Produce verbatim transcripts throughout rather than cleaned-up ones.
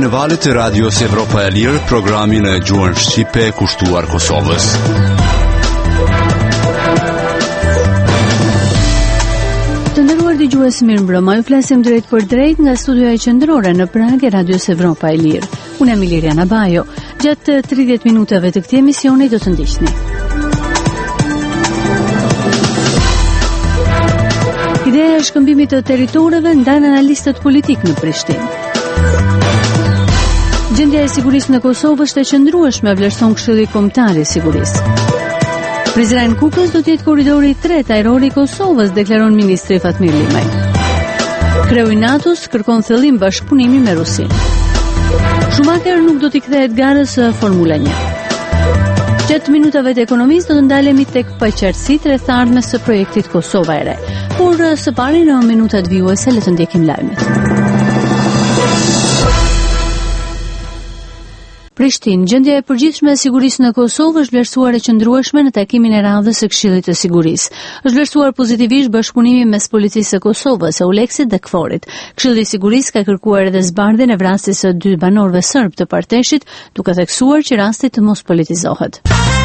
në valët e Radios Evropa e Lirë, programin e gjuhën shqipe kushtuar Kosovës. Të nderuar dëgjues, mirëmbrëma. Ju flasim drejt për drejt nga studioja qendrore në Prag e Radios Evropa e Lirë. Unë jam Iliriana Bajo. Gjatë tridhjetë minutave të këtij emisioni do të ndiqni. Ideja e shkëmbimit të territoreve ndan analistët politik në Prishtinë. Gjendja e sigurisë në Kosovë është e qëndrueshme, vlerëson Këshilli Kombëtar i Sigurisë. Prizren Kukës do të jetë korridori i tretë ajror i Kosovës, deklaron ministri Fatmir Limaj. Kreu i NATO-s kërkon thellim bashkëpunimi me Rusinë. Schumacher nuk do t'i kthehet garës Formula një. Gjatë minutave të ekonomisë do të ndalemi tek paqartësitë rreth ardhmes së projektit Kosova e Re. Por së pari në minutat vijuese le të ndjekim lajmet. Prishtinë, gjendja e përgjithshme e sigurisë në Kosovë është vlerësuar e qëndrueshme në takimin e radhës së Këshillit të Sigurisë. Është vlerësuar pozitivisht bashkëpunimi mes Policisë së Kosovës, Euleksit dhe Kforit. Këshilli i Sigurisë ka kërkuar edhe zbardhjen e vrasjes së dy banorëve serb të Parteshit, duke theksuar që rasti të mos politizohet.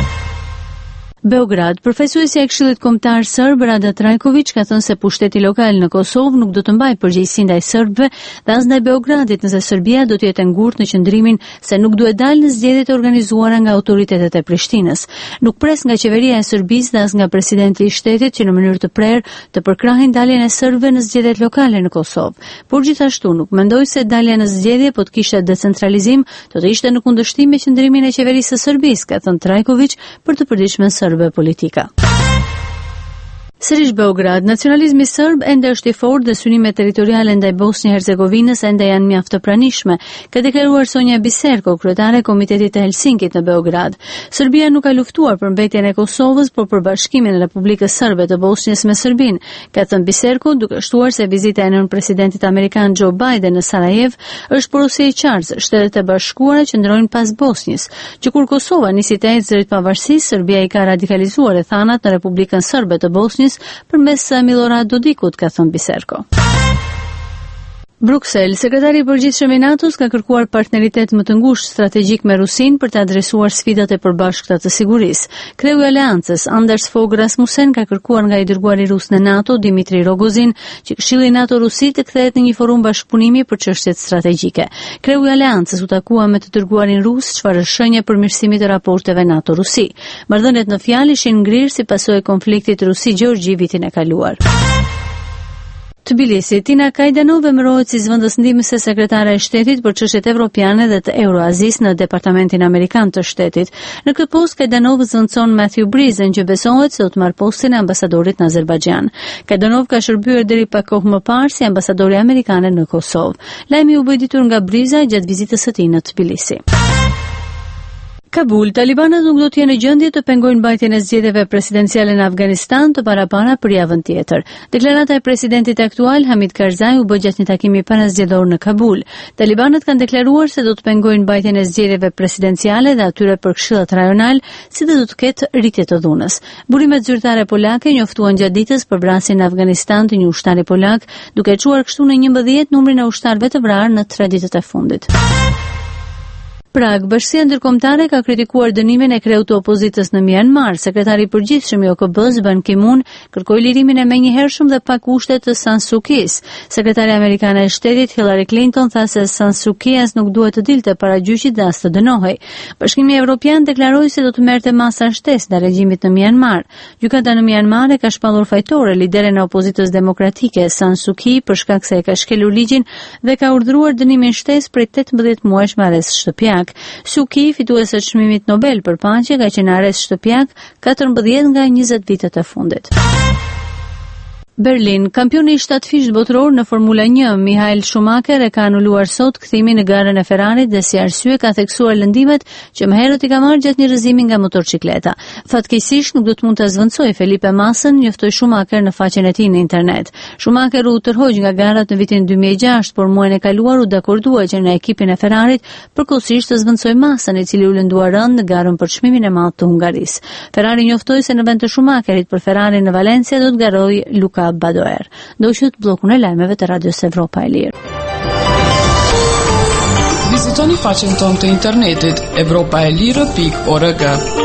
Beograd, përfaqësuesja e Këshillit Kombëtar Serb Rada Trajković ka thënë se pushteti lokal në Kosovë nuk do të mbajë përgjegjësi ndaj serbëve dhe as ndaj Beogradit nëse Serbia do të jetë e ngurtë në qëndrimin se nuk duhet dalë në zgjedhjet e organizuara nga autoritetet e Prishtinës. Nuk pres nga qeveria e Serbisë dhe as nga presidenti i shtetit që në mënyrë të prerë të përkrahin daljen e serbëve në zgjedhjet lokale në Kosovë. Por gjithashtu nuk mendoj se dalja në zgjedhje po të kishte decentralizim, do të ishte në kundërshtim me qëndrimin e qeverisë së Serbisë, ka thënë Trajković për të përditshmën politika. Sërish Beograd, nacionalizmi serb ende është i fortë dhe synimet territoriale ndaj Bosnjë-Hercegovinës ende janë mjaft të pranishme, ka deklaruar Sonja Biserko, kryetare e Komitetit të Helsinkit në Beograd. Serbia nuk ka luftuar për mbetjen e Kosovës, por për bashkimin e Republikës Serbe të Bosnjës me Serbinë, ka thënë Biserko, duke shtuar se vizita e nën-presidentit amerikan Joe Biden në Sarajev është porosie e qartë. Shtetet e Bashkuara qëndrojnë pas Bosnjës, që kur Kosova nisi të ecë drejt pavarësisë, Serbia i ka radikalizuar ethanat në Republikën Serbe të Bosnjës përmes Milorad Dodikut, ka thënë Biserko. Bruksel, sekretari i përgjithshëm i NATO-s ka kërkuar partneritet më të ngushtë strategjik me Rusinë për të adresuar sfidat e përbashkëta të sigurisë. Kreu i aleancës Anders Fogh Rasmussen ka kërkuar nga i dërguari rus në NATO Dmitri Rogozin që Këshilli NATO-Rusi të kthehet në një forum bashkëpunimi për çështjet strategjike. Kreu i aleancës u takua me të dërguarin rus, çfarë është shenjë përmirësimit të raporteve NATO-Rusi. Marrëdhëniet në fjalë ishin ngrirë si pasojë e konfliktit Rusi-Gjeorgji vitin e kaluar. Tbilisi, Tina Kajdanov emërohet si zëvendësndimëse sekretare e shtetit për çështjet evropiane dhe të Euroazis në Departamentin Amerikan të shtetit. Në këtë post Kajdanov zvendçon Matthew Breezen që besohet se do të marrë postin e ambasadorit në Azerbajxhan. Kajdanov ka shërbyer deri pak kohë më parë si ambasadore amerikane në Kosovë. Lajmi u bë ditur nga Breeza gjatë vizitës së tij në Tbilisi. Kabul, talibanët nuk do të jenë në gjendje të pengojnë mbajtjen e zgjedhjeve presidenciale në Afganistan të parapara për javën tjetër. Deklarata e presidentit aktual Hamid Karzai u bë gjatë një takimi parazgjedhor në Kabul. Talibanët kanë deklaruar se do të pengojnë mbajtjen e zgjedhjeve presidenciale dhe atyre për këshillat rajonal, si dhe do të ketë rritje të dhunës. Burimet zyrtare polake njoftuan gjatë ditës për vrasjen në Afganistan të një ushtari polak, duke çuar kështu në njëmbëdhjetë numrin e ushtarëve të vrarë në tre ditët e fundit. Prag, Bashkia Ndërkombëtare ka kritikuar dënimin e kreut të opozitës në Myanmar. Sekretari i përgjithshëm i O K B-s Ban Ki-moon kërkoi lirimin e menjëhershëm dhe pa kushte të San Suu Kyi-s. Sekretare amerikane e shtetit Hillary Clinton tha se San Suu Kyi as nuk duhet të dilte para gjyqit dhe as të dënohej. Bashkimi Evropian deklaroi se do të merrte masa shtesë ndaj regjimit në Myanmar. Gjykata në Myanmar e ka shpallur fajtore lideren e opozitës demokratike San Suu Kyi për shkak se e ka shkelur ligjin dhe ka urdhëruar dënimin shtesë prej tetëmbëdhjetë muajsh me arrest shtëpiak. Suu Kyi, fituese të çmimit Nobel për paqe, ka qenë në arrest shtëpiak katërmbëdhjetë nga njëzet vitet e fundit. Berlin, kampioni i shtatëfisht botror në Formula një, Michael Schumacher e ka anuluar sot kthimin në garën e Ferrarit dhe si arsye ka theksuar lëndimet që më herët i ka marrë gjatë një rrëzimi nga motorcikleta. Fatkeqësisht nuk do të mund ta zvendçojë Felipe Massën, njoftoi Schumacher në faqen e tij në internet. Schumacher u tërhoq nga garat në vitin dy mijë e gjashtë, por muajin e kaluar u dakordua që në ekipin e Ferrarit përkohësisht të zvendçojë Massën, i cili u lëndua rënd në garën për çmimin e madh të Hungarisë. Ferrari njoftoi se në vend të Schumacherit për Ferrarin në Valencia do të garojë Luca Badoer. Ndoqët bllokun e lajmeve të Radios Evropa e Lirë. Vizitoni faqen tonë të internetit evropa e lirë pikë org.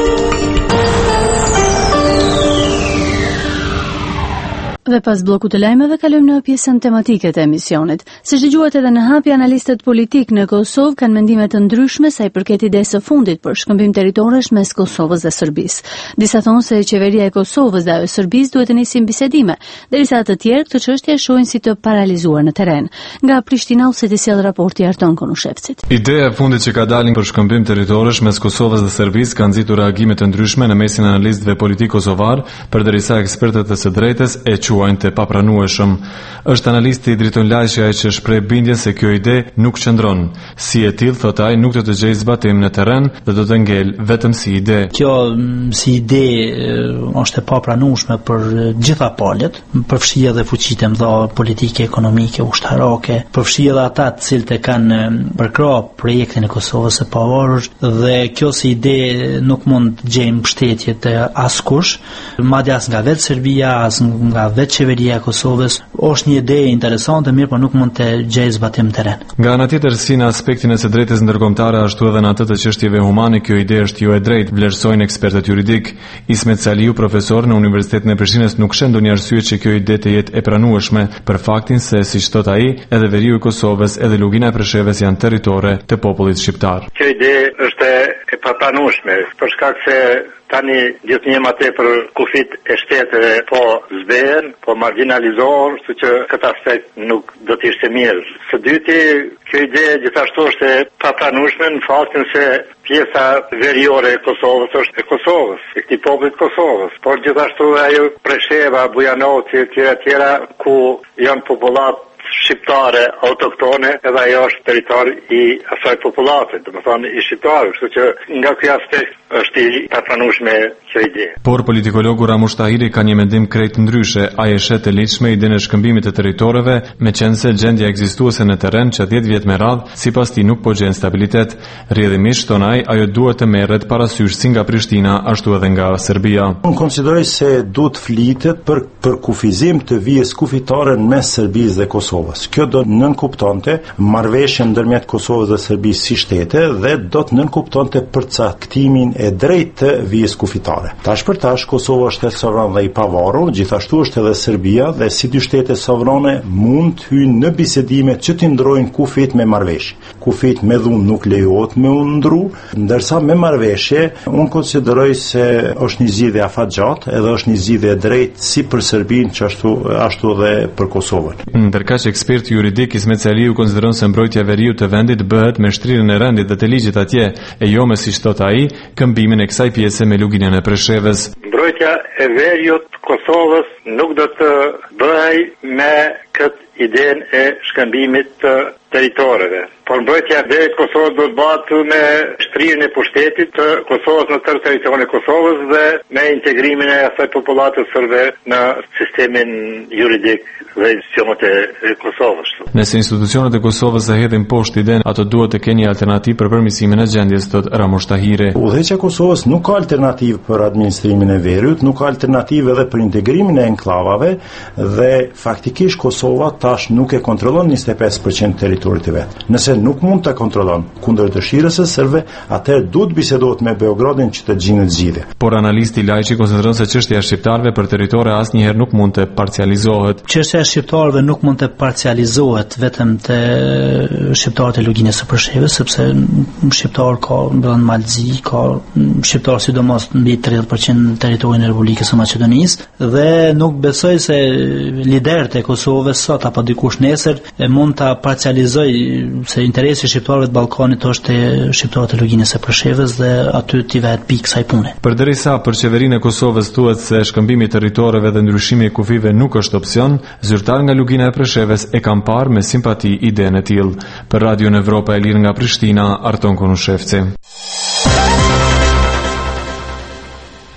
Dhe pas bllokut të lajmeve kalojmë në pjesën tematike të emisionit. Siç dëgjuat edhe në hapje, analistët politik në Kosovë kanë mendime të ndryshme sa i përket idesë së fundit për shkëmbim territorësh mes Kosovës dhe Serbisë. Disa thonë se qeveria e Kosovës dhe ajo e Serbisë duhet të nisin bisedime, derisa të tjerë këtë çështje shohin si të paralizuar në terren. Nga Prishtina u se të sjell raporti Arton Konushevcit. Ideja e fundit që ka dalin për shkëmbim territorësh mes Kosovës dhe Serbisë ka nxitur reagime të ndryshme në mesin e analistëve politik kosovar, përderisa ekspertët e së drejtës e quajnë të papranueshëm. Është analisti Driton Lajçi ai që shpreh bindjen se kjo ide nuk qëndron. Si e tillë, thot ai, nuk do të gjejë zbatim në terren dhe do të ngel vetëm si ide. Kjo si ide është e papranueshme për gjitha palët, përfshi edhe fuqitë e mëdha politike, ekonomike, ushtarake, përfshi edhe ata të cilët e kanë përkrahur projektin e Kosovës së pavarur dhe kjo si ide nuk mund të gjejë mbështetje të askush, madje as nga vetë Serbia, as nga vetë qeveria e Kosovës. Është një ide interesante, mirë, por nuk mund të gjejë zbatim në terren. Nga ana tjetër, si në aspektin e së drejtës ndërkombëtare, ashtu edhe në atë të çështjeve humane, kjo ide është jo e drejtë, vlerësojnë ekspertët juridik. Ismet Saliu, profesor në Universitetin e Prishtinës, nuk shën ndonjë arsye që kjo ide të jetë e pranueshme, për faktin se, siç thot ai, edhe veriu i Kosovës, edhe lugina e Preshevës janë territore të popullit shqiptar. Kjo ide është e papranueshme, për shkak se tani gjithë një mate për kufit e shteteve po zbehen, po marginalizohen, së që këtë aspekt nuk do t'ishte mirë. Së dyti, kjo ide gjithashtu është e papranueshme në faktin se pjesa veriore e Kosovës është e Kosovës, e këtij popullit Kosovës, por gjithashtu ajo Presheva, Bujanoci e tjera tjera ku janë popullat shqiptare autoktone, edhe ajo është territor i asaj popullate, domethënë i shqiptarëve, kështu që nga ky aspekt është i papranueshme kjo ide. Por politikologu Ramush Tahiri ka një mendim krejt ndryshe. Ai e shet të lidhshme idenë e shkëmbimit të territoreve, meqense gjendja ekzistuese në terren që dhjetë vjet me radh, sipas tij nuk po gjen stabilitet. Rrjedhimisht thon ai, ajo duhet të merret parasysh si nga Prishtina ashtu edhe nga Serbia. Unë konsideroj se duhet flitet për për kufizim të vijës kufitare mes Serbisë dhe Kosovës. Kjo do nënkuptonte marrëveshjen ndërmjet Kosovës dhe Serbisë si shtete dhe do të nënkuptonte përcaktimin e drejtë të vijës kufitare. Tash për tash Kosova është shtet sovran dhe i pavarur, gjithashtu është edhe Serbia dhe si dy shtete sovrane mund të hyjnë në bisedime që të ndrojnë kufit me marrëveshje. Kufit me dhunë nuk lejohet me u ndru, ndërsa me marrëveshje unë konsideroj se është një zgjidhje afatgjatë edhe është një zgjidhje e drejtë si për Serbinë që ashtu ashtu edhe për Kosovën. Ndërkaq eksperti juridik Ismet Saliu konsideron se mbrojtja e veriut të vendit bëhet me shtrirjen e rendit dhe të ligjit atje, e jo me siç thot ai, këmbimin e kësaj pjese me luginën e Preshevës. Mbrojtja e veriut të Kosovës nuk do të bëhej me këtë idenë e shkëmbimit të territoreve. Por mbrojtja e veriut të Kosovës do të bëhet me shtrirjen e pushtetit të Kosovës në tërë territorin e Kosovës dhe me integrimin e asaj popullate serbe në sistemin juridik dhe institucionet e Kosovës. Nëse institucionet e Kosovës e hedhin poshtë idenë, ato duhet të kenë një alternativë për përmirësimin e gjendjes, thot Ramush Tahiri. Udhëheqja e Kosovës nuk ka alternativë për administrimin e veriut, nuk ka alternativë edhe për integrimin e enklavave dhe faktikisht Kosova tash nuk e kontrollon njëzet e pesë përqind territorit të vet. Nëse nuk mund ta kontrollon kundër dëshirës së serbëve, atëherë duhet bisedohet me Beogradin që të gjinët zgjidhje. Por analisti Lajçi konsideron se çështja e shqiptarëve për territore asnjëherë nuk mund të parcializohet. Çështja e shqiptarëve nuk mund të parcializohet vetëm te shqiptarët e luginës së Preshevës, sepse shqiptar ka në Malzi, ka shqiptar sidomos mbi tridhjetë përqind territorin e Republikës së Maqedonisë dhe nuk besoj se liderët e Kosovës sot apo dikush nesër mund ta parcializojë se interesi i shqiptarëve të Ballkanit është te shqiptarët e luginës së Preshevës dhe aty t'i vet pikë kësaj pune. Përderisa për qeverinë e Kosovës thuhet se shkëmbimi i territoreve dhe ndryshimi i kufive nuk është opsion, zyrtar nga lugina e Preshevës e kanë parë me simpati idenë e tillë. Për Radio Evropa e Lirë nga Prishtina, Arton Konushevci.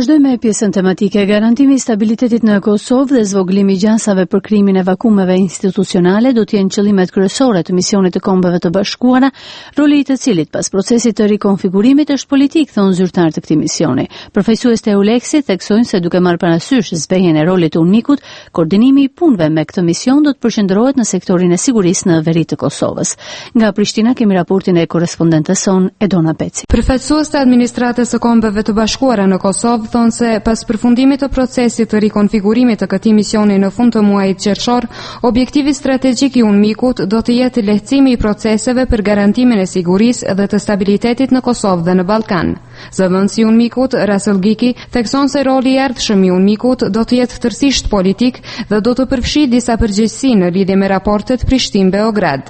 Vazhdojmë me pjesën tematike garantimi i stabilitetit në Kosovë dhe zvogëlimi i gjasave për krimin e vakumeve institucionale do të jenë qëllimet kryesore të misionit të Kombeve të Bashkuara, roli i të cilit pas procesit të rikonfigurimit është politik, thonë zyrtar të këtij misioni. Përfaqësues të EULEX-it theksojnë se duke marrë parasysh zbehjen e rolit të UNMIK-ut, koordinimi i punëve me këtë mision do të përqendrohet në sektorin e sigurisë në veri të Kosovës. Nga Prishtina kemi raportin e korrespondentes son Edona Peci. Përfaqësues të administratës së Kombeve të Bashkuara në Kosovë thonë se pas përfundimit të procesit të rikonfigurimit të këtij misioni në fund të muajit qershor, objektivi strategjik i UNMIK-ut do të jetë lehtësimi i proceseve për garantimin e sigurisë dhe të stabilitetit në Kosovë dhe në Ballkan. Zëvendësi i UNMIK-ut Russell Giki thekson se roli i ardhshëm i UNMIK-ut do të jetë tërësisht politik dhe do të përfshijë disa përgjegjësi në lidhje me raportet Prishtinë-Beograd.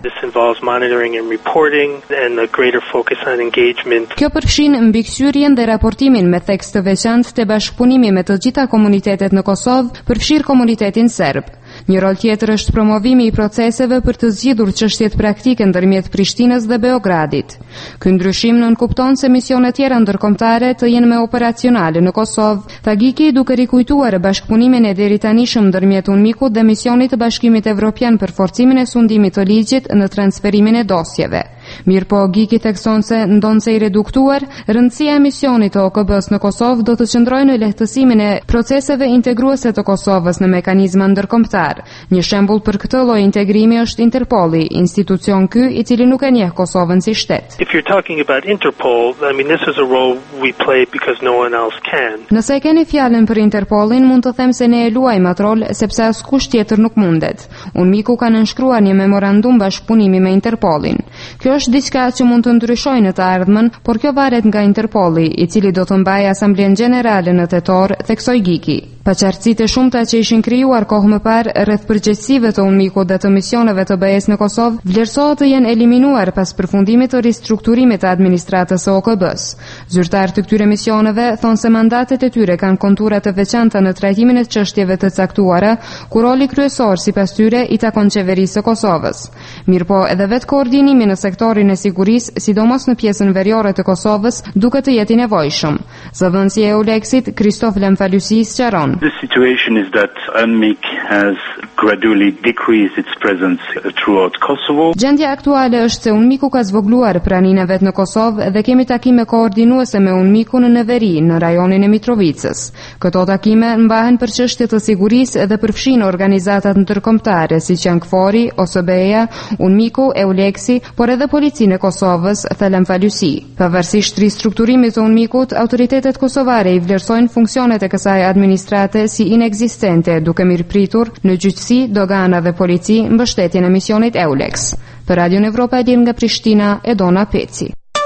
Kjo përfshin mbikëqyrjen dhe raportimin me tekst të veçantë të bashkëpunimi me të gjitha komunitetet në Kosovë, përfshir komunitetin serb. Një rol tjetër është promovimi i proceseve për të zgjidhur çështjet praktike ndërmjet Prishtinës dhe Beogradit. Ky ndryshim nënkupton se misionet tjera ndërkombëtare të jenë më operacionale në Kosovë, tha Giki duke rikujtuar bashkëpunimin e deri tanishëm ndërmjet UNMIK-ut dhe misionit të Bashkimit Evropian për forcimin e sundimit të ligjit në transferimin e dosjeve. Mirë po, Giki thekson se ndonse i reduktuar, rëndësia e misionit të O K B-s në Kosovë do të qëndrojë në lehtësimin e proceseve integruese të Kosovës në mekanizma ndërkombëtar. Një shembull për këtë lloj integrimi është Interpoli, institucion ky i cili nuk e njeh Kosovën si shtet. If you're talking about Interpol, I mean this is a role we play because no one else can. Nëse e keni fjalën për Interpolin, mund të them se ne e luajmë atë rol sepse askush tjetër nuk mundet. UNMIK-u ka nënshkruar një memorandum bashkëpunimi me Interpolin. Kjo është diçka që mund të ndryshojë në të ardhmen, por kjo varet nga Interpoli, i cili do të mbajë Asamblen Gjenerale në tetor, theksoi Giki. Paqartësitë e shumta që ishin krijuar kohë më parë rreth përgjegjësive të UNMIK-ut dhe të misioneve të B E S në Kosovë, vlerësohet të jenë eliminuar pas përfundimit të ristrukturimit të administratës së O K B-s. Zyrtarët të këtyre misioneve thonë se mandatet e tyre kanë kontura të veçanta në trajtimin e çështjeve të caktuara, ku roli kryesor sipas tyre i takon qeverisë së Kosovës. Mirëpo edhe vetë koordinimi në sektorin e sigurisë, sidomos në pjesën veriore të Kosovës, duket të jetë i nevojshëm. Zëvendësi i EULEX-it Kristof Lamfalusi sqaron. The situation is that UNMIK has gradually decreased its presence throughout Kosovo. Gjendja aktuale është se UNMIK-u ka zvogluar praninë e vet në Kosovë dhe kemi takime koordinuese me UNMIK-un në veri në rajonin e Mitrovicës. Këto takime mbahen për çështje të sigurisë dhe përfshin organizatat ndërkombëtare siç janë KFOR-i, O S B E-ja, UNMIK-u, EULEX-i, por edhe Policinë e Kosovës, tha Lamfalusi. Pavarësisht ristrukturimit të UNMIK-ut, autoritetet kosovare i vlerësojnë funksionet e kësaj administrate si inekzistente, duke mirëpritur në gjyqësi, dogana dhe polici mbështetjen e misionit EULEX. Për Radion Evropa e Lirë nga Prishtina, Edona Peci.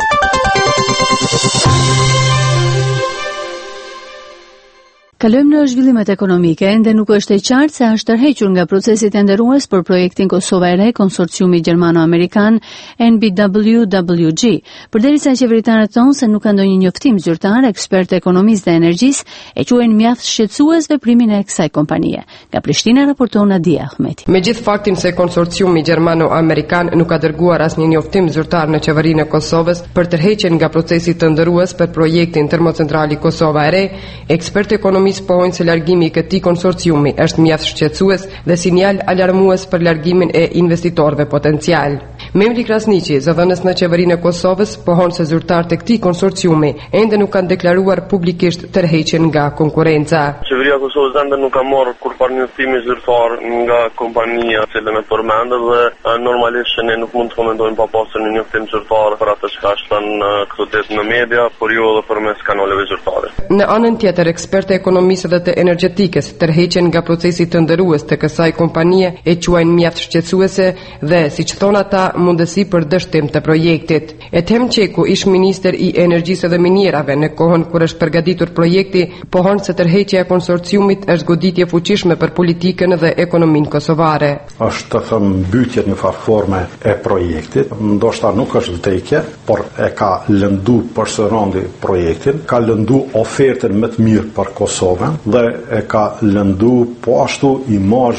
Kalojmë në zhvillimet ekonomike, ende nuk është e qartë se është tërhequr nga procesi tenderues për projektin Kosova e Re, konsorciumi gjermano-amerikan N B W W G. Përderisa qeveritarët thonë se nuk ka ndonjë njoftim zyrtar, ekspertë ekonomisë dhe energjisë e quajnë mjaft shqetësues veprimin e kësaj kompanie. Nga Prishtina raporton Nadia Ahmeti. Me gjithë faktin se konsorciumi gjermano-amerikan nuk ka dërguar asnjë njoftim zyrtar në qeverinë e Kosovës për tërheqjen nga procesi tenderues për projektin termocentrali Kosova e Re, ekspertë ekonomisë pohojnë se largimi i këtij konsorciumi është mjaft shqetësues dhe sinjal alarmues për largimin e investitorëve potencial. Memri Krasniqi, zëvendës në qeverinë e Kosovës, pohon se zyrtarët e këtij konsorciumi ende nuk kanë deklaruar publikisht tërheqjen nga konkurrenca. Qeveria e Kosovës ende nuk ka marrë kurrë njoftim zyrtar nga kompania që më përmendë dhe normalisht që ne nuk mund të komentojmë pa pasur një njoftim zyrtar për atë që ka thënë këto ditë në media, por jo edhe përmes kanaleve zyrtare. Në anën tjetër, ekspertë ekonomisë dhe të energjetikës tërheqjen nga procesi tenderues të kësaj kompanie e quajnë mjaft shqetësuese dhe, siç thon ata, mundësi për dështim të projektit. Ethem Qeku, ish ministër i energjisë dhe minierave në kohën kur është përgatitur projekti, pohon se tërheqja e konsorciumit është goditje fuqishme për politikën dhe ekonominë kosovare. Është të thëmë mbytje në farforme e projektit, ndoshta nuk është vdekje, por e ka lëndu përsërandi projektin, ka lëndu ofertën më të mirë për Kosovën dhe e ka lëndu po ashtu imazhin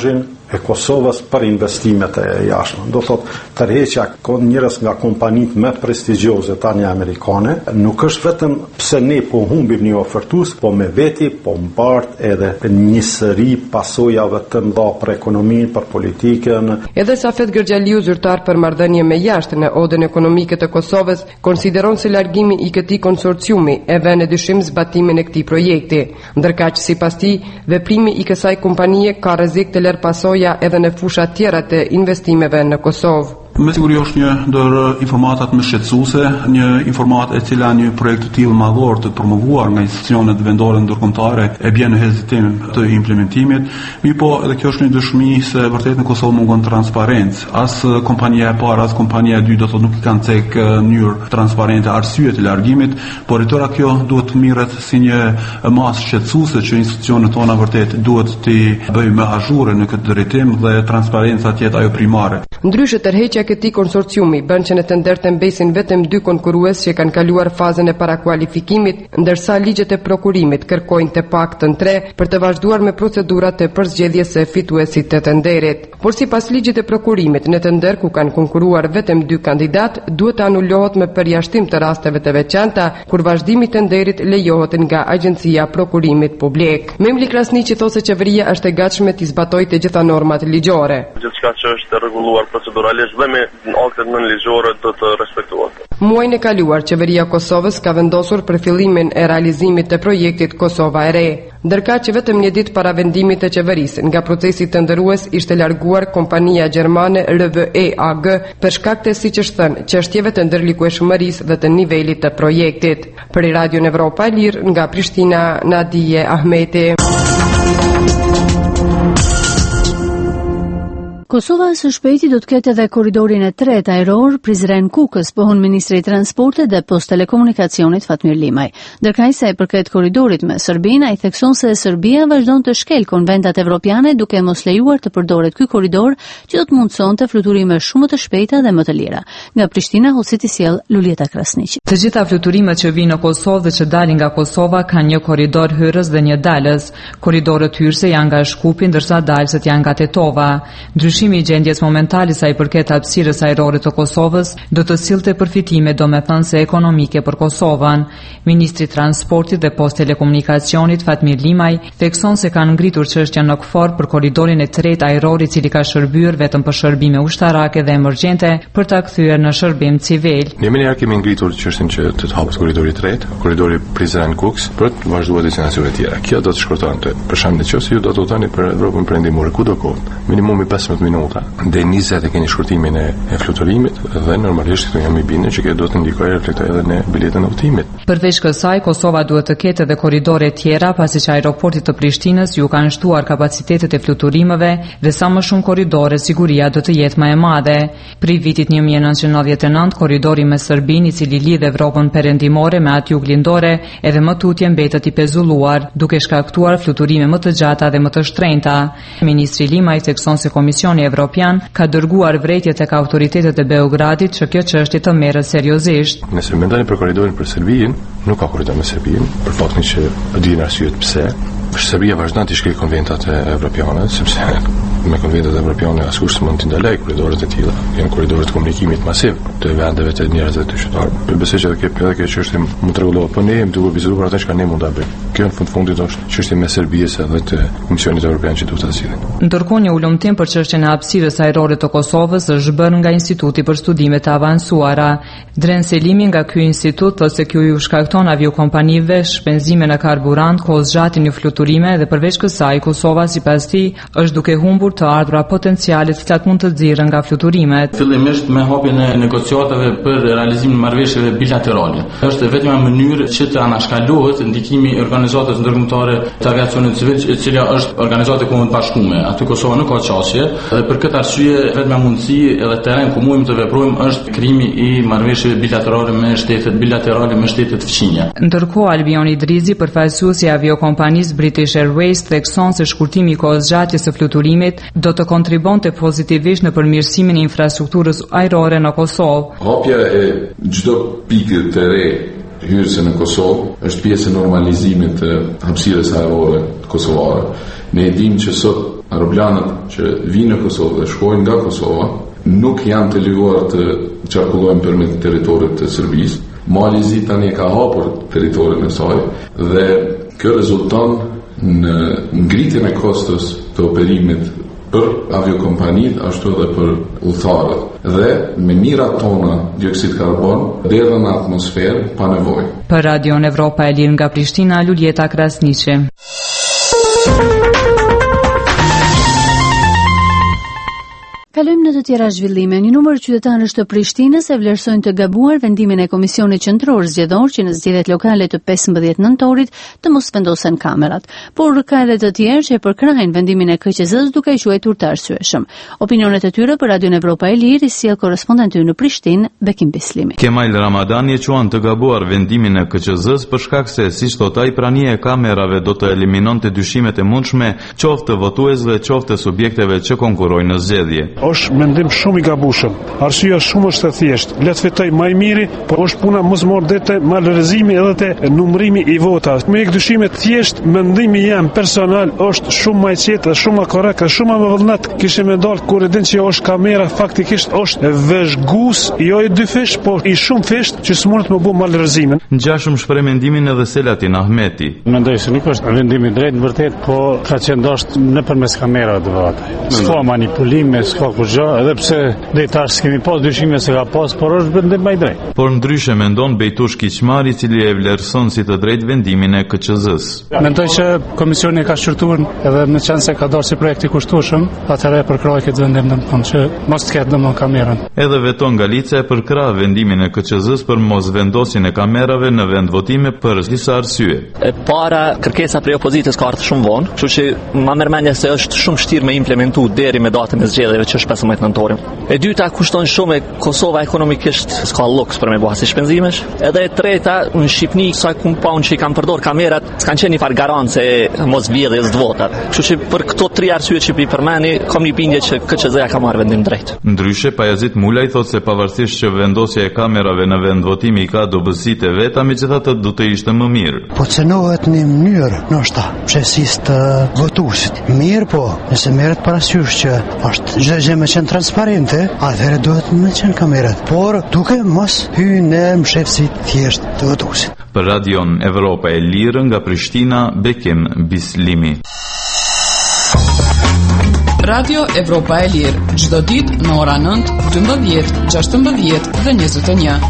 e Kosovës për investimet e jashtme. Do thot, tërheqja ka njerëz nga kompanitë më prestigjioze tani amerikane, nuk është vetëm pse ne po humbim një ofertues, po me veti po mbart edhe një sëri pasojave të mëdha për ekonominë, për politikën. Edhe Safet Gërgjaliu, zyrtar për marrëdhënie me jashtë në Odën Ekonomike të Kosovës, konsideron se largimi i këtij konsorciumi e vën në dyshim zbatimin e këtij projekti, ndërkaq sipas tij, veprimi i kësaj kompanie ka rrezik të lërë pasoja edhe në fusha tjera të investimeve në Kosovë. Me siguri është një ndër informatat më shqetësuese, një informat e cila një projekt të tillë madhor të promovuar nga institucionet vendore ndërkombëtare e bën në hezitim të implementimit. Mirpo edhe kjo është një dëshmi se vërtet në Kosovë mungon transparencë. As kompania e parë, as kompania e dytë do të nuk kanë cek në mënyrë transparente arsyet e largimit, por rritora kjo duhet të mirret si një masë shqetësuese që institucionet tona vërtet duhet të bëjnë më azhure në këtë drejtim dhe transparenca të jetë ajo primare. Ndryshe tërheqja e këtij konsorciumi bën që në tender të mbesin vetëm dy konkurrues që kanë kaluar fazën e parakualifikimit, ndërsa ligjet e prokurimit kërkojnë të paktën tre për të vazhduar me procedurat e përzgjedhjes së fituesit të tenderit. Por sipas ligjit të prokurimit, në tender ku kanë konkurruar vetëm dy kandidat, duhet të anulohet me përjashtim të rasteve të veçanta, kur vazhdimi i tenderit lejohet nga Agjencia Prokurimit Publik. Memli Krasniqi thotë se qeveria është e gatshme të zbatojë të gjitha normat ligjore. Gjithçka që është rregulluar proceduralisht dhe me aktet nënligjore do të respektohet. Muajin e kaluar, qeveria e Kosovës ka vendosur për fillimin e realizimit të projektit Kosova e Re, ndërkaq që vetëm një ditë para vendimit të qeverisë nga procesi tenderues ishte larguar kompania gjermane R W E A G për shkak të, siç është thënë, çështjeve të ndërlikueshmërisë dhe të nivelit të projektit. Për Radio Evropa e Lirë nga Prishtina, Nadije Ahmeti. Kosova së shpejti do të ketë edhe korridorin e tretë ajror Prizren-Kukës, pohon Ministri i Transportit dhe Post Telekomunikacionit Fatmir Limaj. Ndërkaq sa i përket korridorit me Serbinë, ai thekson se Serbia vazhdon të shkel konventat evropiane duke mos lejuar të përdoret ky korridor që do të mundsonte fluturime shumë të shpejta dhe më të lira. Nga Prishtina, Hociti sjell Lulieta Krasniqi. Të gjitha fluturimet që vinë në Kosovë dhe që dalin nga Kosova kanë një korridor hyrës dhe një dalës. Korridorët hyrëse janë nga Shkupi, ndërsa dalëset janë nga Tetova. Ndryshimi i gjendjes momentale sa i përket hapësirës ajrore të Kosovës do të sillte përfitime domethënëse ekonomike për Kosovën. Ministri i Transportit dhe Post Telekomunikacionit Fatmir Limaj thekson se kanë ngritur çështjen në KFOR për korridorin e tretë ajror i cili ka shërbyer vetëm për shërbime ushtarake dhe emergjente për ta kthyer në shërbim civil. Ne më herë kemi ngritur çështjen që të hapet korridori i tretë, korridori Prizren-Kukës për të vazhduar destinacione të tjera. Kjo do të shkurtonte. Për shembull, nëse ju do të udhëtoni për Evropën perëndimore, ku do kohë? Minimumi pesëmbëdhjetë minuta. Dhe njëzet e keni shkurtimin e, e fluturimit dhe normalisht këtu jam i bindur që kjo do të ndikojë reflektoj edhe në biletën e udhëtimit. Përveç kësaj, Kosova duhet të ketë edhe korridore tjera pasi që aeroportit të Prishtinës ju kanë shtuar kapacitetet e fluturimeve dhe sa më shumë korridore siguria do të jetë më e madhe. Pri vitit një mijë e nëntëqind e nëntëdhjetë e nëntë korridori me Serbinë i cili lidh Evropën perëndimore me atë juglindore edhe më tutje mbetet i pezulluar, duke shkaktuar fluturime më të gjata dhe më të shtrenjta. Ministri Limaj thekson se Komisioni Evropian ka dërguar vrejtje tek autoritetet e Beogradit që kjo çështje të merret seriozisht. Nëse mendoni për korridorin për Serbinë, nuk ka korridor me Serbinë, për faktin që di arsyet pse. Serbia vazhdon të shkelë konventat e evropiane, sepse me konventat evropiane askush s'mund të ndalojë korridoret e tilla. Janë korridoret të komunikimit masiv të vendeve të njerëzve të qytetarëve. Besoj që edhe kjo edhe kjo çështje mund të rregullohet, po ne jemi duke vizuar atë që ne mund ta bëjmë. Kjo në fund fundit është çështje me Serbisë dhe të Komisionit Evropian që duhet ta zgjidhin. Ndërkohë një ulëmtim për çështjen e hapësirës ajrore të Kosovës është bërë nga Instituti për Studime të Avancuara. Dren Selimi nga ky institut thotë se kjo ju shkakton aviokompanive shpenzime në karburant, kozgjatin një fluturime dhe përveç kësaj Kosova sipas tij është duke humbur të ardhura potenciale të cilat mund të nxirren nga fluturimet. Fillimisht me hapjen e negociatave për realizimin e marrëveshjeve bilaterale. Është vetëm një mënyrë që të anashkalohet ndikimi i organizatës ndërkombëtare të aviacionit civil, e cila është organizatë e kombëve të bashkuara. Aty Kosova nuk ka çështje dhe për këtë arsye vetëm mundësi edhe terren ku mundim të veprojmë është krijimi i marrëveshjeve bilaterale me shtetet bilaterale me shtetet fqinje. Ndërkohë Albion Idrizi, përfaqësuesi i aviokompanisë British Airways, thekson se shkurtimi i kohëzgjatjes së fluturimit do të kontribonte pozitivisht në përmirësimin e infrastrukturës ajrore në Kosovë. Hapja e çdo pike të re hyrëse në Kosovë është pjesë e normalizimit të hapësirës ajrore kosovare. Ne e dimë që sot aeroplanët që vinë në Kosovë dhe shkojnë nga Kosova nuk janë të lejuar të qarkullojnë përmet territorit të Serbisë. Malizi tani ka hapur territorin e saj dhe kjo rezulton në ngritjen e kostos të operimit për aviokompanit ashtu edhe për udhëtarët dhe me mirat tona dioksid karbon derdhen në atmosferë pa nevojë. Për Radion Evropa e Lirë nga Prishtina, Luljeta Krasniqi. Kalojmë në të tjera zhvillime. Një numër qytetarësh të Prishtinës e vlerësojnë të gabuar vendimin e Komisionit Qendror Zgjedhor që në zgjedhjet lokale të pesëmbëdhjetë nëntorit të mos vendosen kamerat. Por ka edhe të tjerë që e përkrajnë vendimin e K Q Z-s duke i quajtur të arsyeshëm. Opinionet e tyre për Radion Evropa e Lirë i sjell korrespondenti në Prishtinë, Bekim Bislimi. Kemal Ramadani e quan të gabuar vendimin e K Q Z-s për shkak se, siç thot ai, prania e kamerave do të eliminonte dyshimet e mundshme qoftë të votuesve, qoftë të subjekteve që konkurrojnë në zgjedhje. Është mendim shumë i gabueshëm. Arsyeja shumë është e thjeshtë. Le të fitoj më i miri, por është puna mos mordete malërëzimi edhe te numërimi i votave. Me këto dyshime thjesht mendimi jam personal është shumë më i qetë dhe shumë më korrekt dhe shumë më vullnet. Kishte më dal kur e din që është kamera faktikisht është vëzhgues, jo i dy fish, por i shumë fish që s'mund të më bëj malërëzimin. Ngjashëm shpreh mendimin edhe Selatin Ahmeti. Mendoj se nuk është vendim i drejtë vërtet, po ka qenë ndoshta nëpërmes kamerave të votave. S'ka manipulime, s'ka gjë, edhe pse drejtar s'kemi pas dyshime se ka pas, por është vendim më i drejtë. Por ndryshe mendon Bejtush Kiqmari, i cili e vlerëson si të drejtë vendimin e K Q Z-s. Mendoj që komisioni ka shqyrtuar edhe në qenë se ka dorë si projekt i kushtueshëm, atëherë përkroi këtë vendim domethënë që mos të ketë domon kamerën. Edhe Veton Galica e përkrah vendimin e K Q Z-s për mos vendosjen e kamerave në vend votime për disa arsye. E para, kërkesa prej opozitës ka ardhur shumë vonë, kështu që më merr mendja se është shumë vështirë me implementu deri me datën e zgjedhjeve që është pesëmbëdhjetë nëntorin. E dyta, kushton shumë Kosova ekonomikisht s'ka luks për me bëha si shpenzimesh. Edhe e treta, në Shqipni sa kumpaun që i kanë përdor kamerat, s'kan qenë një farë garancë mos vjedhjes të votave. Kështu që për këto tre arsye që i përmeni, kam një bindje që K Q Z-ja ka marrë vendim drejt. Ndryshe, Pajazit Mulaj thot se pavarësisht që vendosja e kamerave në vend votimi ka dobësitë e veta, megjithatë do të ishte më mirë. Po cenohet në mënyrë, ndoshta, psesis të votuesit. Mirë po, nëse merret parasysh që është çdo gjë më qenë transparente, atëherë duhet më qenë kamerat, por duke mos hyrë në mshefësit thjesht të votuesit. Për Radion Evropa e Lirë nga Prishtina, Bekim Bislimi. Radio Evropa e Lirë, çdo ditë në ora nëntë, dymbëdhjetë, gjashtëmbëdhjetë dhe njëzet e një.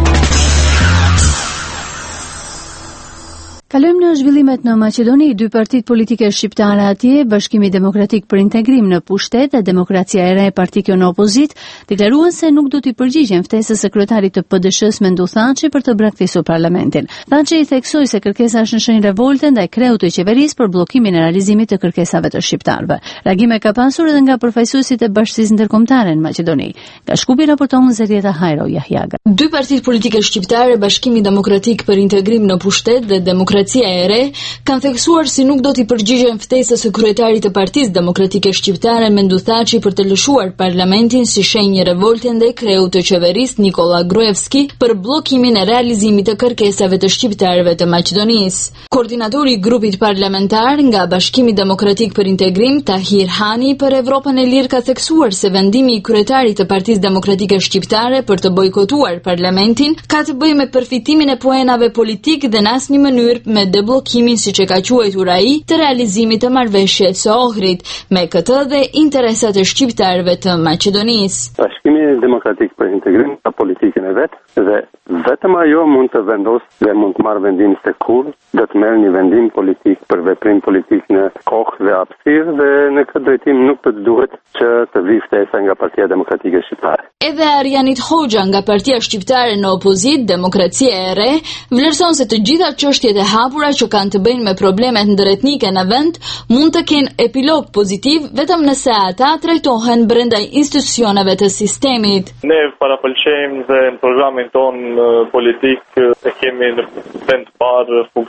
Kalojmë në zhvillimet në Maqedoni. Dy partitë politike shqiptare atje, Bashkimi Demokratik për Integrim në pushtet dhe Demokracia e Re, parti kjo në opozit, deklaruan se nuk do t'i përgjigjen ftesës së kryetarit të P D Sh-s Mendu Thaçi për të braktisur parlamentin. Thaçi i theksoi se kërkesa është në shenjë revolte ndaj kreut të qeverisë për bllokimin e realizimit të kërkesave të shqiptarëve. Reagime ka pasur edhe nga përfaqësuesit e Bashkisë Ndërkombëtare në Maqedoni. Nga Shkupi raporton Zerieta Hajro Jahjaga. Dy partitë politike shqiptare, Bashkimi Demokratik për Integrim në pushtet dhe Demokracia e Re, kanë theksuar si nuk do t'i përgjigjen ftesës së kryetarit të Partisë Demokratike Shqiptare Mendu Thaçi për të lëshuar parlamentin si shenjë revolte ndaj kreut të qeverisë Nikola Gruevski për bllokimin e realizimit të kërkesave të shqiptarëve të Maqedonisë. Koordinatori i grupit parlamentar nga Bashkimi Demokratik për Integrim, Tahir Hani, për Evropën e Lirë ka theksuar se vendimi i kryetarit të Partisë Demokratike Shqiptare për të bojkotuar parlamentin ka të bëjë me përfitimin e poenave politik dhe në asnjë mënyrë me deblokimin, siç e ka quajtur ai, të realizimit të marrëveshjes së Ohrid, me këtë dhe interesat e shqiptarëve të Maqedonisë. Bashkimi Demokratik për Integrim ka politikën e vet dhe vetëm ajo mund të vendosë dhe mund të marrë vendim se kur do të merr një vendim politik për veprim politik në kohë dhe hapësirë, dhe në këtë drejtim nuk të duhet që të vijë ftesa nga Partia Demokratike Shqiptare. Edhe Arjanit Hoxha nga Partia Shqiptare në opozit, Demokracia e Re, vlerëson se të gjitha çështjet e hapura që kanë të bëjnë me problemet ndërretnike në vend mund të kenë epilog pozitiv vetëm nëse ata trajtohen brenda institucioneve të sistemit. Ne parapëlqejmë dhe në programin ton politik e kemi në vend parë funksionin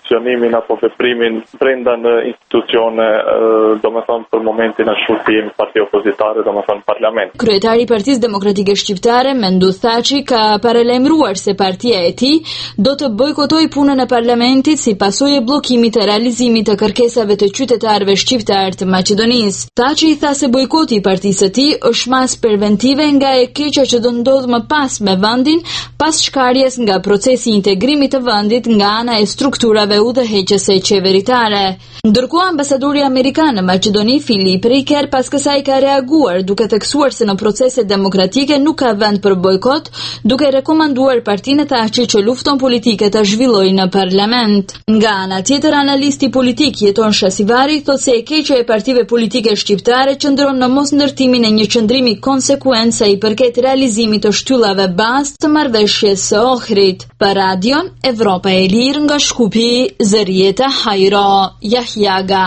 funkcionimin apo veprimin brenda në institucione, domethënë për momentin ashtu si jemi parti opozitare, domethënë parlament. Kryetari i Partisë Demokratike Shqiptare, Mendut Thaçi, ka paralajmëruar se partia e tij do të bojkotojë punën e parlamentit si pasojë e bllokimit të realizimit të kërkesave të qytetarëve shqiptar të Maqedonisë. Thaçi tha se bojkoti i partisë së tij është mas preventive nga e keqja që do ndodh më pas me vendin pas shkarjes nga procesi i integrimit të vendit nga ana e strukturave udhëheqëse qeveritare. Ndërkohë ambasadori amerikan në Maqedoni, Filip Riker, pas kësaj ka reaguar duke theksuar se në proceset demokratike nuk ka vend për bojkot, duke rekomanduar partinë e Thaçit që lufton politike ta zhvillojë në parlament. Nga ana tjetër, analisti politik Jeton Shasivari thotë se e keqja e partive politike shqiptare qëndron në mos ndërtimin e një qëndrimi konsekuen sa i përket realizimit të shtyllave bazë të marrëveshjes së Ohrit. Për Radion Evropa e Lirë nga Shkupi, Zërieta Hajro Jahjaga.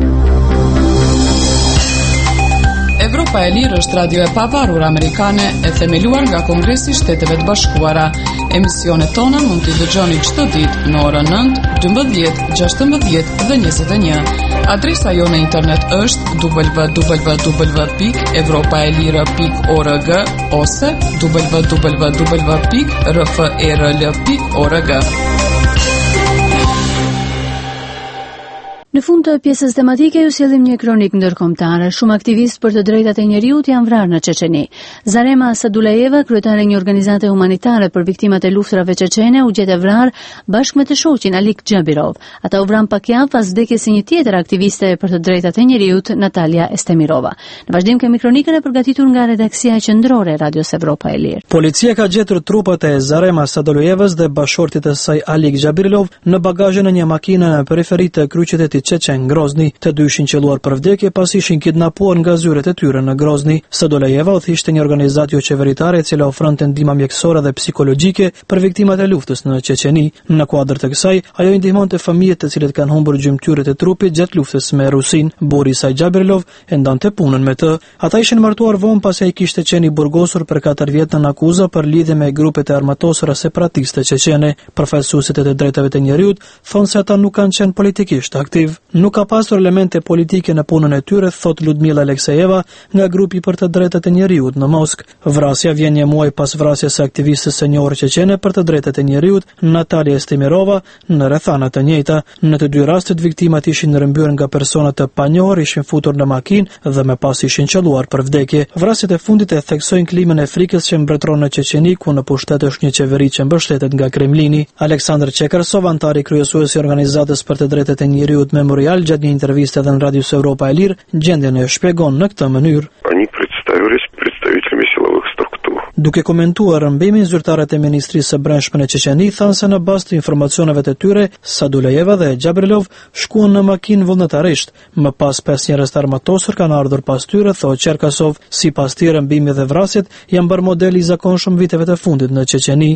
Evropa e Lirë është radio e pavarur amerikane e themeluar nga Kongresi i Shteteve të Bashkuara. Emisionet tona mund t'i dëgjoni çdo ditë në orën nëntë, dymbëdhjetë, gjashtëmbëdhjetë dhe njëzet e një. Adresa jo në internet është w w w pikë evropaelira pikë org ose w w w pikë r f e r l pikë org. Në fund të pjesës tematike ju sjellim një kronik ndërkombëtare. Shumë aktivistë për të drejtat e njeriut janë vrarë në Çeçeni. Zarema Sadulajeva, kryetare e një organizate humanitare për viktimat e luftrave çeçene, u gjet e vrarë bashkë me të shoqin Alik Xhabirov. Ata u vran pak javë pas vdekjes së një tjetër aktiviste për të drejtat e njeriut, Natalia Estemirova. Në vazhdim kemi kronikën e përgatitur nga redaksia qendrore e Radios Evropa e Lirë. Policia ka gjetur trupat e Zarema Sadulajevës dhe bashortit e saj Alik Xhabirov në bagazhin e një makine në periferi të kryeqytetit Çeçen Grozni. Të dy ishin qelluar për vdekje pas ishin kidnapuar nga zyret e tyre në Grozni. Sadulajeva u thishte një organizatë jo qeveritare e cila ofronte ndihmë mjekësore dhe psikologjike për viktimat e luftës në Çeçeni. Në kuadër të kësaj, ajo i ndihmonte fëmijët të cilët kanë humbur gjymtyrët e trupit gjatë luftës me Rusin. Burri i saj Xhabirov e ndante punën me të. Ata ishin martuar vonë pasi ai kishte qenë i burgosur për katër vjet në akuza për lidhje me grupet e armatosura separatiste çeçene. Përfaqësuesit e të drejtave të njeriut thonë se ata nuk kanë qenë politikisht aktiv. Nuk ka pasur elemente politike në punën e tyre, thot Ludmila Aleksejeva nga grupi për të drejtat e njeriut në Moskë. Vrasja vjen një muaj pas vrasjes së aktivistës së njohur çeçene për të drejtat e njeriut, Natalia Estemirova, në rrethana të njëjta. Në të dy rastet viktimat ishin rrëmbyer nga persona të panjohur, ishin futur në makinë dhe më pas ishin qelluar për vdekje. Vrasjet e fundit e theksojnë klimën e frikës që mbretëron në Çeçeni, ku në pushtet është një qeveri që mbështetet nga Kremlini. Aleksandr Çekarsov, antari kryesuesi i organizatës për të drejtat e njeriut Memorial, gjatë një interviste edhe në Radios Evropa e Lirë, gjendjen e shpjegon në këtë mënyrë. Duke komentuar rrëmbimin, zyrtarët e Ministrisë së Brendshme në Çeçeni thanë se në bazë të informacioneve të tyre, Sadulajeva dhe Xhabirov shkuan në makinë vullnetarisht. Më pas pesë njerëz të armatosur kanë ardhur pas tyre, thotë Cherkasov. Sipas tij, rrëmbimi dhe vrasjet janë bërë model i zakonshëm viteve të fundit në Çeçeni.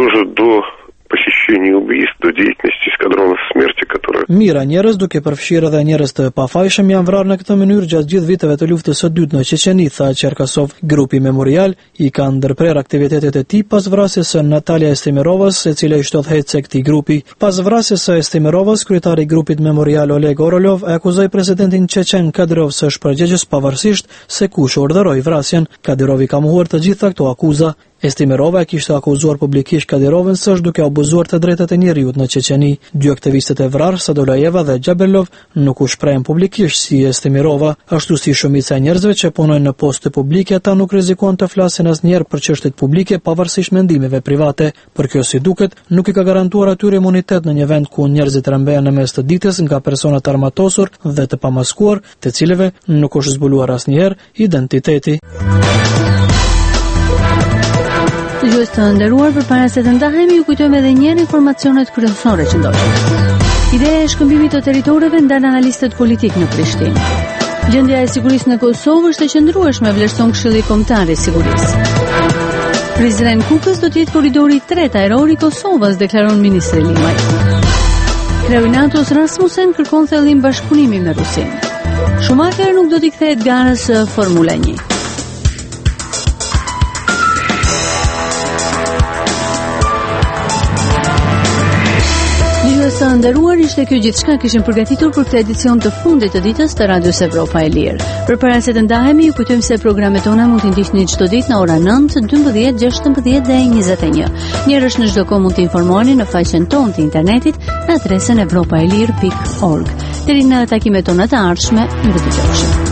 Mira njerëz, duke përfshirë edhe njerëz të pafajshëm, janë vrarë në këtë mënyrë gjatë gjithë viteve të luftës së dytë në Çeçeni, tha Cherkasov. Grupi Memorial i ka ndërprer aktivitetet e tij pas vrasjes së Natalia Estemirovas, e cila i shtothetse këtij grupi. Pas vrasjes së Estemirovas, kryetari i grupit Memorial Oleg Orolov e akuzoi presidentin çeçen Kadyrov se është përgjegjës pavarësisht se kush urdhëroi vrasjen. Kadyrov i ka mohuar të gjitha këto akuza. Estemirova e kishte akuzuar publikisht Kadyrovën se është duke abuzuar të drejtat e njeriut në Çeçeni. Dy aktivistët e vrarë, Sadulajeva dhe Xhabirov, nuk u shprehen publikisht si Estemirova, ashtu si shumica e njerëzve që punojnë në poste publike, ata nuk rrezikojnë të flasin asnjëherë për çështjet publike pavarësisht mendimeve private. Por kjo, si duket, nuk i ka garantuar atyre imunitet në një vend ku njerëzit rrëmbehen në mes të ditës nga persona të armatosur dhe të pamaskuar, të cilëve nuk është zbuluar asnjëherë identiteti. Dëgjues të nderuar, përpara se të ndahemi, ju kujtojmë edhe një herë informacionet kryesore që ndodhin. Ideja e shkëmbimit të territoreve ndan analistët politik në Prishtinë. Gjendja e sigurisë në Kosovë është e qëndrueshme, vlerëson Këshilli Kombëtar i Sigurisë. Prizren Kukës do të jetë korridori i tretë ajror i Kosovës, deklaron ministri Limaj. Kreu i NATO-s Rasmussen kërkon thellim bashkëpunimi me Rusinë. Schumacher nuk do t'i kthehet garës së Formula një. Të nderuar, ishte kjo gjithçka kishim përgatitur për këtë edicion të fundit të ditës të Radios Evropa e Lirë. Përpara se të ndahemi, ju kujtojmë se programet tona mund t'i ndiqni çdo ditë në ora nëntë, dymbëdhjetë, gjashtëmbëdhjetë dhe njëzet e një. Njerësh në çdo kohë mund të informoheni në faqen tonë të internetit në adresën evropaelir pikë org. Deri në takimet tona të ardhshme, ju dëgjojmë.